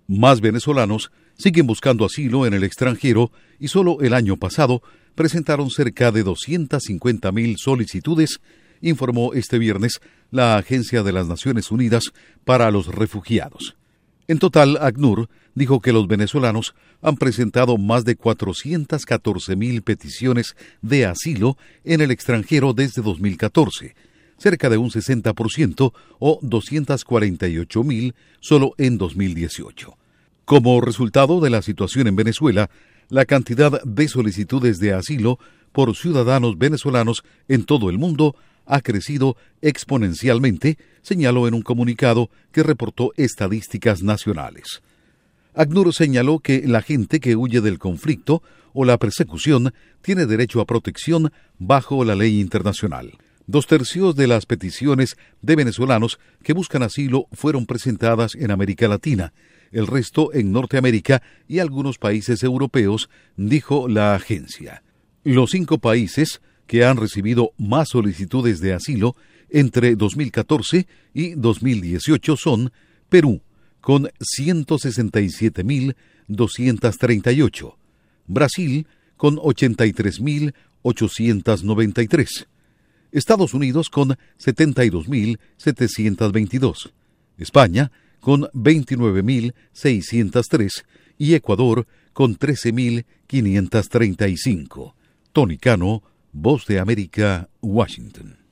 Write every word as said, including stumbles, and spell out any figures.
Más venezolanos siguen buscando asilo en el extranjero y solo el año pasado presentaron cerca de doscientas cincuenta mil solicitudes, informó este viernes la Agencia de las Naciones Unidas para los Refugiados. En total, ACNUR dijo que los venezolanos han presentado más de cuatrocientas catorce mil peticiones de asilo en el extranjero desde dos mil catorce, cerca de un sesenta por ciento o doscientas cuarenta y ocho mil solo en dos mil dieciocho. Como resultado de la situación en Venezuela, la cantidad de solicitudes de asilo por ciudadanos venezolanos en todo el mundo ha crecido exponencialmente, señaló en un comunicado que reportó Estadísticas Nacionales. ACNUR señaló que la gente que huye del conflicto o la persecución tiene derecho a protección bajo la ley internacional. Dos tercios de las peticiones de venezolanos que buscan asilo fueron presentadas en América Latina, el resto en Norteamérica y algunos países europeos, dijo la agencia. Los cinco países que han recibido más solicitudes de asilo entre dos mil catorce y dos mil dieciocho son Perú, con ciento sesenta y siete mil doscientos treinta y ocho, Brasil, con ochenta y tres mil ochocientos noventa y tres, Estados Unidos, con setenta y dos mil setecientos veintidós, España, con veintinueve mil seiscientos tres y Ecuador, con trece mil quinientos treinta y cinco. Tony Cano, Voz de América, Washington.